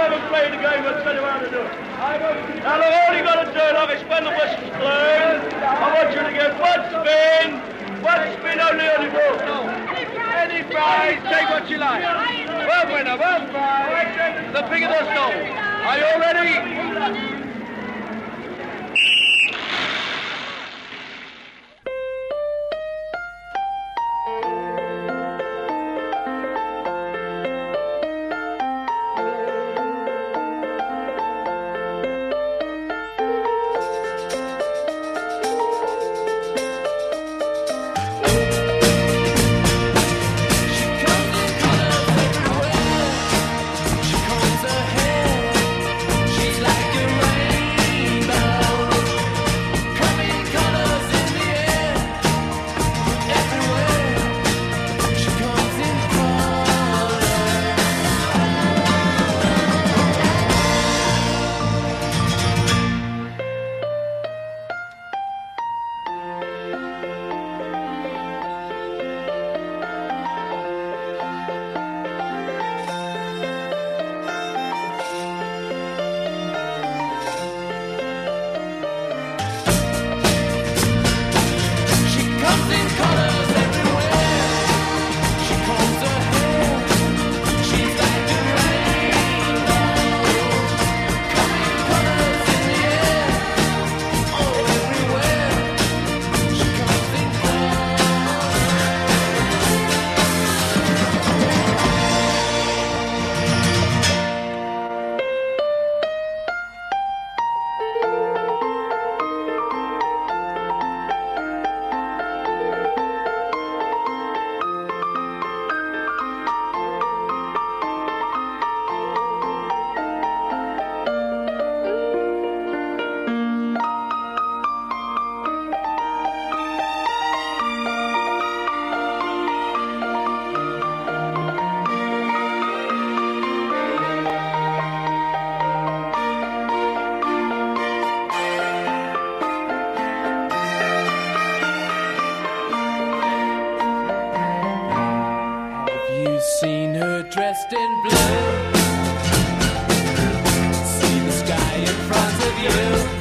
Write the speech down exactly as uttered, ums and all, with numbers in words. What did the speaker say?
haven't played the game, I'll tell you how to do it. Now, look, all you got to do, look, is when the whistle's blown, I want you to get one spin, one spin only on the ball. No. Any prize, take what you like. One winner, one prize, the bigger the soul. Are you all ready? Seen her dressed in blue. See the sky in front of you.